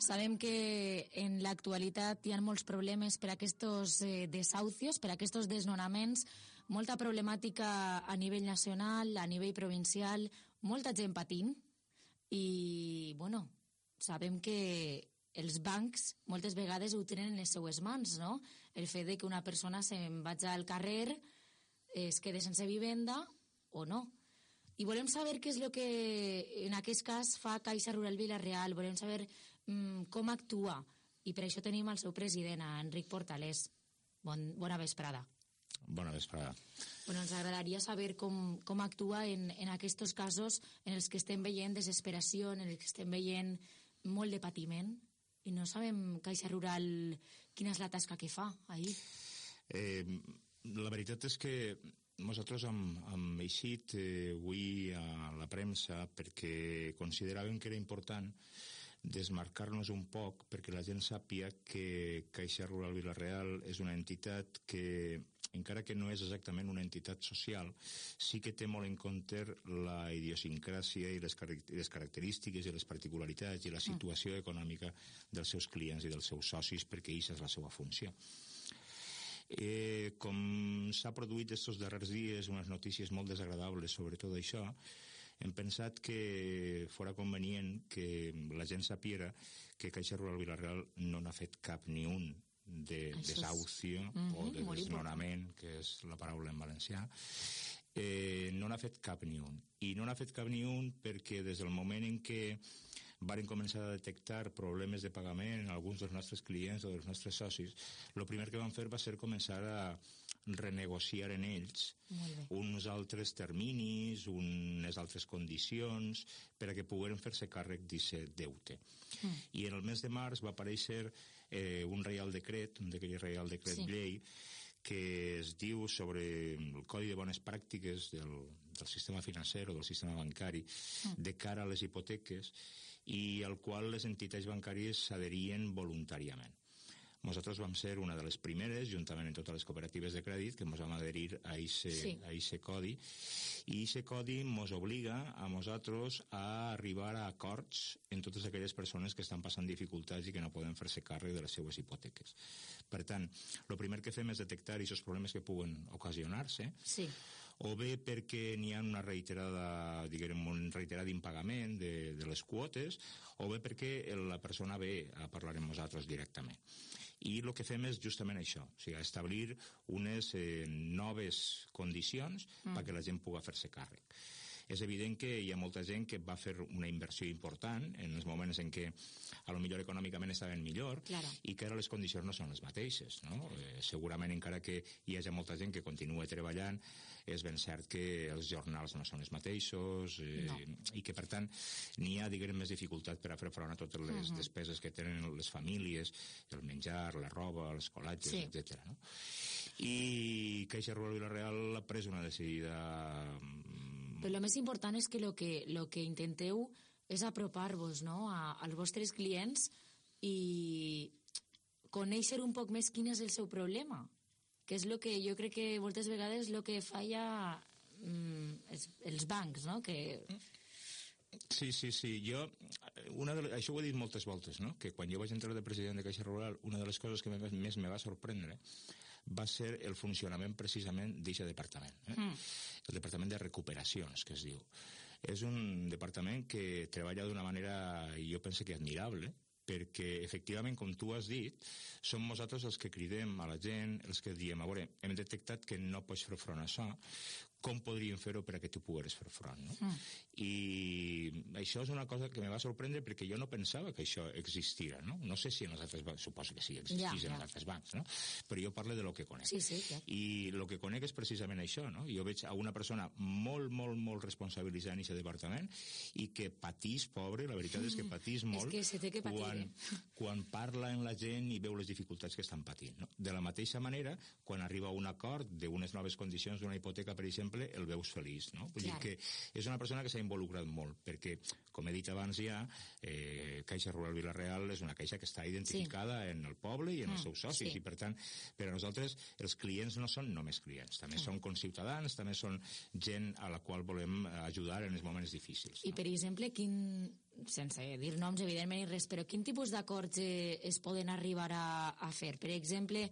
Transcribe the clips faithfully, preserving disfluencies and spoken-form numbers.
Sabem que en l'actualitat hi ha molts problemes per a aquests eh, desahucios, per a aquests desnonaments, molta problemàtica a nivell nacional, a nivell provincial, molta gent patint i, bueno, sabem que els bancs moltes vegades ho tenen en les seues mans, no? El fet de que una persona se'n vagi al carrer, es quede sense vivenda o no. I volem saber què és el que en aquest cas fa Caixa Rural Vila-real, volem saber mm, com actua, i per això tenim el seu president, Enric Portalés. Bon, bona vesprada. Bona vesprada. Bueno, ens agradaria saber com, com actua en, en aquests casos en els que estem veient desesperació, en els que estem veient molt de patiment, i no sabem, Caixa Rural, quina és la tasca que fa ahir. Eh, la veritat és que nosaltres hem, hem eixit eh, avui a la premsa perquè consideràvem que era important desmarcar-nos un poc perquè la gent sàpia que Caixa Rural Vila-real és una entitat que, encara que no és exactament una entitat social, sí que té molt en compte la idiosincràsia i les, car les característiques i les particularitats i la situació econòmica dels seus clients i dels seus socis, perquè aquesta és la seva funció. Eh, com s'ha produït estos darrers dies unes notícies molt desagradables sobre tot això, hem pensat que fora convenient que la gent sapiera que Caixa Rural Vila-real no n'ha fet cap ni un de desahucio mm -hmm, o de desnonament, que és la paraula en valencià. Eh, no n'ha fet cap ni un. I no n'ha fet cap ni un perquè des del moment en què varen començar a detectar problemes de pagament en alguns dels nostres clients o dels nostres socis, el primer que van fer va ser començar a renegociar en ells uns altres terminis, unes altres condicions, per a que pogueren fer-se càrrec d'aquest deute. Mm. I en el mes de març va aparèixer eh, un reial decret, un d'aquell reial decret sí. llei, que es diu sobre el Codi de Bones Pràctiques del, del sistema financer o del sistema bancari mm. de cara a les hipoteques, i al qual les entitats bancàries s'adherien voluntàriament. Nosaltres vam ser una de les primeres, juntament amb totes les cooperatives de crèdit, que ens vam adherir a aquest sí. codi, i aquest codi ens obliga a nosaltres a arribar a acords en totes aquelles persones que estan passant dificultats i que no poden fer-se càrrec de les seues hipoteques. Per tant, el primer que fem és detectar aquests problemes que puguen ocasionar-se, sí. o bé perquè n'hi ha una reiterada, diguem, un reiterat impagament de, de les quotes, o bé perquè la persona ve a parlar amb nosaltres directament. I el que fem és justament això, o sigui, establir unes eh, noves condicions mm. perquè la gent pugui fer-se càrrec. És evident que hi ha molta gent que va fer una inversió important en els moments en què a lo millor econòmicament estaven millor claro. i que ara les condicions no són les mateixes, no? Eh, segurament encara que hi hagi molta gent que continua treballant, és ben cert que els jornals no són els mateixos eh, no. i que per tant n'hi ha, diguem, més dificultat per a fer front a totes les uh -huh. despeses que tenen les famílies, el menjar, la roba, els colatges, sí. etcètera. No? I Caixa Rural Vila-real ha pres una decidida... Però el més important és que el que, lo que intenteu és apropar-vos, no?, a, als vostres clients i conèixer un poc més quin és el seu problema, que és el que jo crec que moltes vegades el que falla mm, els, els bancs, no?, que... Sí, sí, sí. Jo, una de, això ho he dit moltes voltes, no?, que quan jo vaig entrar de president de Caixa Rural, una de les coses que més me va sorprendre va ser el funcionament precisament d'aquest departament, eh? Mm. El departament de recuperacions, que es diu. És un departament que treballa d'una manera, jo penso que admirable, perquè efectivament, com tu has dit, som nosaltres els que cridem a la gent, els que diem, a veure, hem detectat que no pots fer front a això, com podríem fer-ho per a que tu pogueres fer front, no? Mm. I això és una cosa que me va sorprendre perquè jo no pensava que això existira, no? No sé si en els altres bancs, suposo que sí, existís ja, ja. en els altres bancs, no? Però jo parlo de lo que conec. Sí, sí, ja. I lo que conec és precisament això, no? Jo veig a una persona molt, molt, molt responsabilitzada en aquest departament i que patís, pobre, la veritat és que patís molt és que se té que patir, quan, quan parla amb la gent i veu les dificultats que estan patint, no? De la mateixa manera, quan arriba a un acord d'unes noves condicions d'una hipoteca, per exemple, el veus feliç, no? Vull claro. dir que és una persona que s'ha involucrat molt, perquè, com he dit abans ja, eh, Caixa Rural Vila-real és una caixa que està identificada sí. en el poble i en mm, els seus socis, sí. i per tant, per a nosaltres, els clients no són només clients, també mm. són conciutadans, també són gent a la qual volem ajudar en els moments difícils. I, no? per exemple, quin, sense dir noms, evidentment, i res, però quin tipus d'acords eh, es poden arribar a, a fer? Per exemple,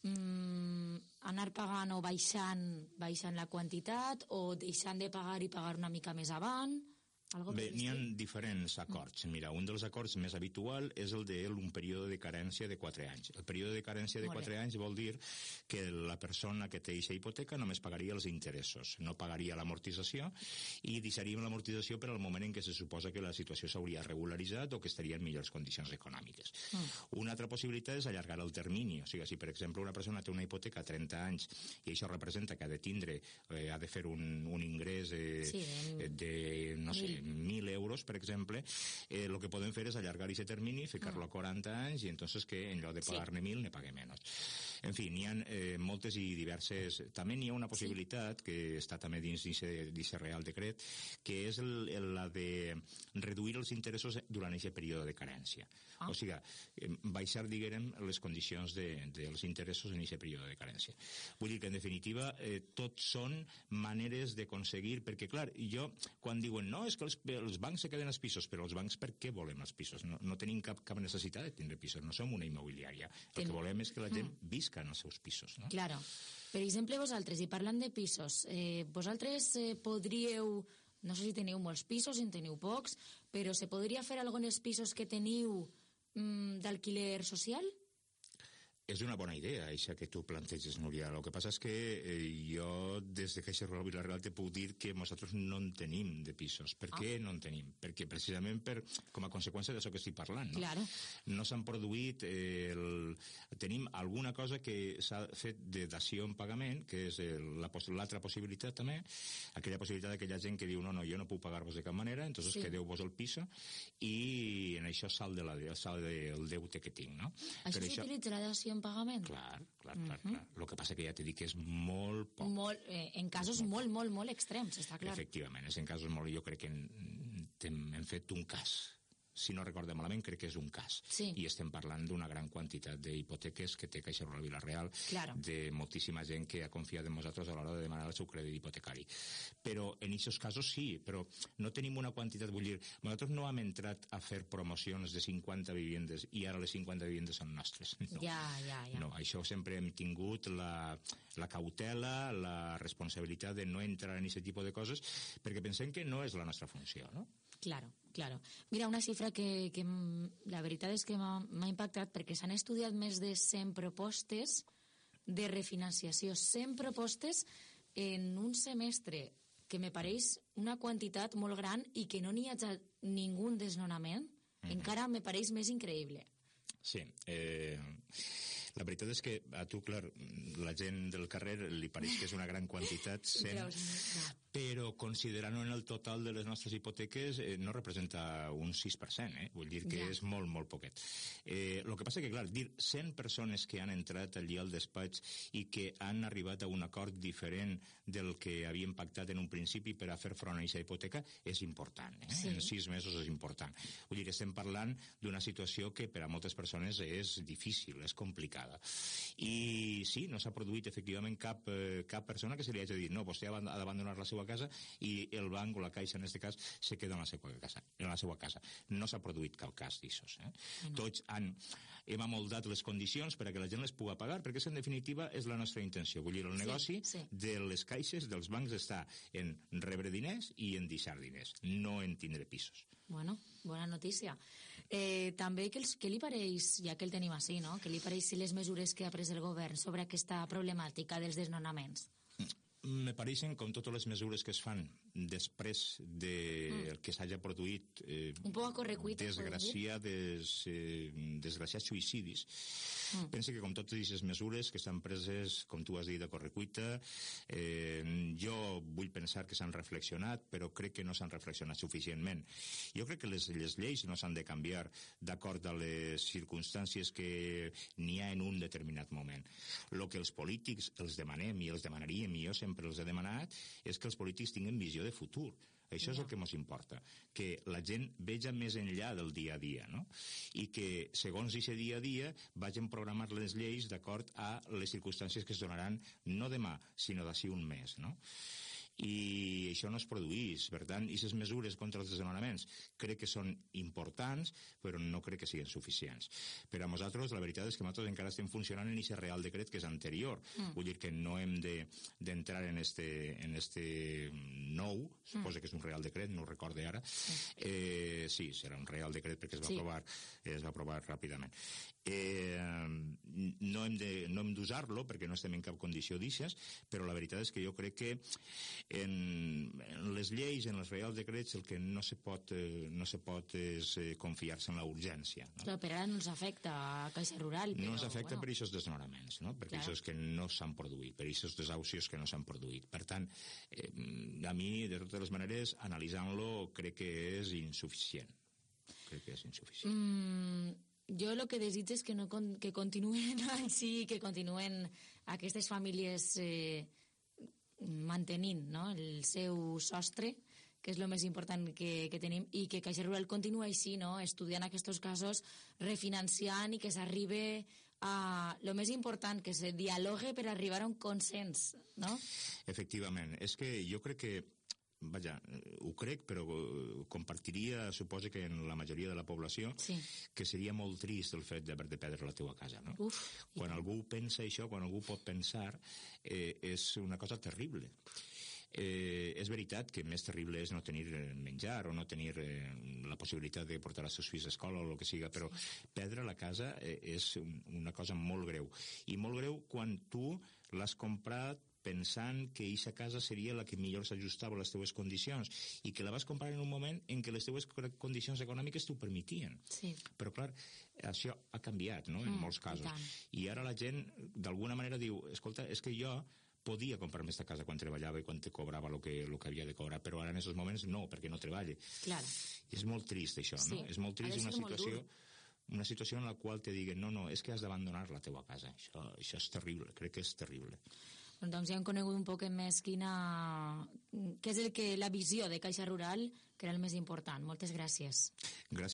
mm, anar pagant o baixant, baixant la quantitat, o deixant de pagar i pagar una mica més avant? Bé, n'hi ha diferents acords. Mira, un dels acords més habitual és el d'un període de carència de quatre anys. El període de carència de quatre anys vol dir que la persona que té aquesta hipoteca només pagaria els interessos, no pagaria l'amortització, i deixaríem l'amortització per al moment en què se suposa que la situació s'hauria regularitzat o que estaria en millors condicions econòmiques. Mm. Una altra possibilitat és allargar el termini. O sigui, si per exemple una persona té una hipoteca a trenta anys i això representa que ha de tindre, eh, ha de fer un, un ingrés eh, sí, de, de, no sé, mil euros, per exemple, eh, el que podem fer és allargar aquest termini, ficar-lo a quaranta anys, i entonces que en lloc de pagar-ne mil, ne pague menys. En fi, n'hi ha eh, moltes i diverses... També n'hi ha una possibilitat, sí, que està també dins d'aquest Real Decret, que és el, el, la de reduir els interessos durant aquest període de carència. Ah. O sigui, eh, baixar, diguem, les condicions de, dels interessos en aquest període de carència. Vull dir que, en definitiva, eh, tot són maneres d'aconseguir... Perquè, clar, jo, quan diuen, no, és que els, els bancs se queden als pisos, però els bancs per què volem els pisos? No, no tenim cap, cap necessitat de tindre pisos, no som una immobiliària. El Ten... que volem és que la gent mm. visca en els seus pisos, no? Claro. Per exemple, vosaltres, i parlant de pisos, eh, vosaltres eh, podríeu, no sé si teniu molts pisos, si en teniu pocs, però se podria fer alguns pisos que teniu mm, d'alquiler social? És una bona idea, això que tu planteges, Núria. El que passa és que eh, jo, des de Caixa Rural Vila-real, te puc dir que nosaltres no en tenim de pisos. Per ah. què no en tenim? Perquè precisament per, com a conseqüència d'això que estic parlant. No, claro. no s'han produït... Eh, el... Tenim alguna cosa que s'ha fet de dació en pagament, que és l'altra possibilitat també, aquella possibilitat d'aquella gent que diu no, no, jo no puc pagar-vos de cap manera, entonces sí. quedeu-vos el piso, i en això sal, de la, sal del deute que tinc, no? Això s'utilitza la dació en pagament? Clar, clar, clar, clar. El que passa que ja t'he dit que és molt poc. Molt, eh, en casos molt, molt, molt extrems, està clar. Efectivament, és en casos molt... Jo crec que hem, hem fet un cas. Si no recordo malament, crec que és un cas. Sí. I estem parlant d'una gran quantitat d'hipoteques que té Caixa Rural Vila-real, claro. de moltíssima gent que ha confiat en nosaltres a l'hora de demanar el seu crèdit hipotecari. Però en aquests casos sí, però no tenim una quantitat, vull dir, nosaltres no hem entrat a fer promocions de cinquanta viviendes i ara les cinquanta viviendes són nostres. No. Ja, ja, ja. No, això sempre hem tingut la, la cautela, la responsabilitat de no entrar en aquest tipus de coses, perquè pensem que no és la nostra funció, no? Claro, claro. Mira, una xifra que, que la veritat és que m'ha impactat, perquè s'han estudiat més de cent propostes de refinanciació, cent propostes en un semestre, que me pareix una quantitat molt gran i que no n'hi ha ningú desnonament, mm-hmm. encara me pareix més increïble. Sí, eh... La veritat és que a tu, clar, la gent del carrer li pareix que és una gran quantitat, cent, però considerant en el total de les nostres hipoteques eh, no representa un sis per cent, eh? Vull dir que ja. és molt, molt poquet. Eh, el que passa que, clar, dir cent persones que han entrat allí al despatx i que han arribat a un acord diferent del que havien pactat en un principi per a fer front a aquesta hipoteca és important, eh? Sí. En sis mesos és important. Vull dir, estem parlant d'una situació que per a moltes persones és difícil, és complicada. I sí, no s'ha produït efectivament cap, eh, cap persona que se li hagi dit no, vostè ha d'abandonar la seva casa i el banc o la caixa en aquest cas se queda en la seva casa. En la seva casa. No s'ha produït cap cas d'això. Eh? No. Tots han, hem amoldat les condicions per a que la gent les pugui pagar, perquè en definitiva és la nostra intenció. Vull dir, el negoci sí, sí. de les caixes, dels bancs, està en rebre diners i en deixar diners, no en tindre pisos. Bueno, bona notícia. Eh, també, què, els, què li pareix, ja que el tenim així, no? Què li pareix les mesures que ha pres el govern sobre aquesta problemàtica dels desnonaments? Me pareixen, com totes les mesures que es fan després de mm. que s'hagi produït eh, un poc a correcuita, desgraciades, eh, desgraciats suïcidis. Mm. Penso que com totes aquestes mesures que estan preses, com tu has dit, a correcuita, eh, jo vull pensar que s'han reflexionat, però crec que no s'han reflexionat suficientment. Jo crec que les, les lleis no s'han de canviar d'acord a les circumstàncies que n'hi ha en un determinat moment. El que els polítics els demanem i els demanaríem, i jo sempre els he demanat, és que els polítics tinguin visió de futur. Això és el que ens importa, que la gent veja més enllà del dia a dia, no? I que, segons aquest dia a dia, vagin programar les lleis d'acord a les circumstàncies que es donaran no demà, sinó d'ací un mes, no? i això no es produís. Per tant, aquestes mesures contra els desnonaments crec que són importants, però no crec que siguin suficients. Per a nosaltres, la veritat és que nosaltres encara estem funcionant en aquest Real Decret que és anterior. Mm. Vull dir que no hem d'entrar de, en, este, en este nou, suposo mm. que és un Real Decret, no ho recorde ara. Sí, eh, sí serà un Real Decret perquè es va, sí. aprovar, es va aprovar ràpidament. Eh, no hem de, no hem d'usar-lo perquè no estem en cap condició d'ixes, però la veritat és que jo crec que en, en les lleis, en els Reals Decrets, el que no se pot, eh, no se pot és eh, confiar-se en la urgència. No? Però per ara no ens afecta a Caixa Rural. Però, no ens afecta bueno. per aquests desnonaments, no? Per aquests que no s'han produït, per aquests desaucis que no s'han produït. Per tant, eh, a mi, de totes les maneres, analitzant-lo, crec que és insuficient. Crec que és insuficient. Mm... Jo el que desitjo és que, no, que continuen així, que continuen aquestes famílies eh, mantenint, no?, el seu sostre, que és el més important que, que tenim, i que Caixa Rural continua així, no?, estudiant aquests casos, refinanciant i que s'arribe a... el més important, que se dialogue per arribar a un consens, no? Efectivament. És que jo crec que vaja, ho crec, però compartiria, suposo que en la majoria de la població, sí. que seria molt trist el fet d'haver de perdre la teua casa, no? Uf, quan ja. algú pensa això, quan algú pot pensar, eh, és una cosa terrible. Eh, és veritat que més terrible és no tenir menjar o no tenir eh, la possibilitat de portar els seus fills a escola o el que siga, però sí. perdre la casa eh, és un, una cosa molt greu. I molt greu quan tu l'has comprat pensant que aquesta casa seria la que millor s'ajustava a les teves condicions i que la vas comprar en un moment en què les teves condicions econòmiques t'ho permetien. Sí. Però, clar, això ha canviat, no?, en mm, molts casos. I, I ara la gent, d'alguna manera, diu, escolta, és que jo podia comprar-me aquesta casa quan treballava i quan te cobrava el que, el que havia de cobrar, però ara en aquests moments no, perquè no treballe. Clar. I és molt trist, això, sí. no? És molt trist una situació... una situació en la qual te diguen no, no, és que has d'abandonar la teua casa. Això, això és terrible, crec que és terrible. Doncs ja hem conegut un poc més quina... què és el que, la visió de Caixa Rural, que era el més important. Moltes gràcies. Gràcies.